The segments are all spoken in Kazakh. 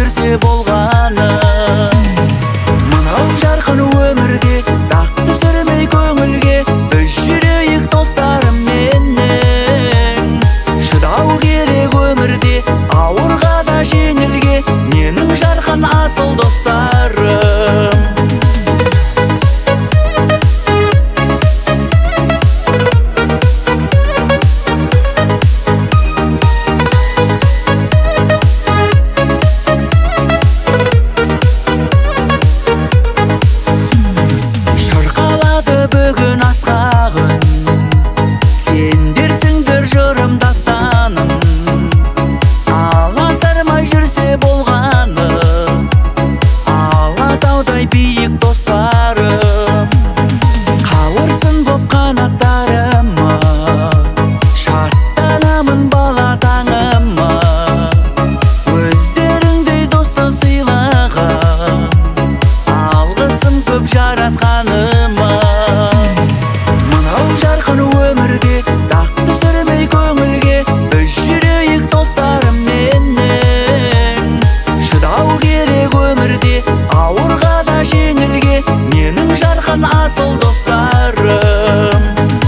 жүрсе болғаны. Мынау жарқын өмірде дақ түсірмей көңілге біз жүрейік достарымменен. Шыдау керек өмірде ауырға да жеңілге менің жарқын асыл достарым. Бүгін асқағын сендерсіңдер жырым дастаным. Аласармай жүрсе болғаны алатаудай биік достарым. Қауырсын боп қанаттарыма шаттанамын бала таңыма. Өздеріңдей досты сыйлаған алғысым көп жаратқаныма. Жарқын өмірде дақ түсірмей көңілге біз жүрейік достарымменен. Шыдау керек өмірде ауырға да жеңілге менің жарқын асыл достарым.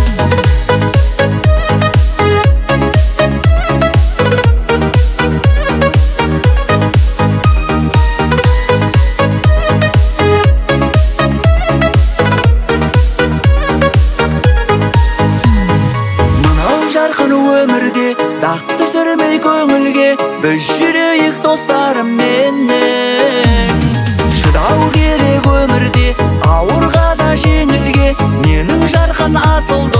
Жарқын өмірде дақ түсірмей көңілге біз жүрейік достарымменен. Шыдау керек өмірде ауырға да жеңілге менің жарқын асыл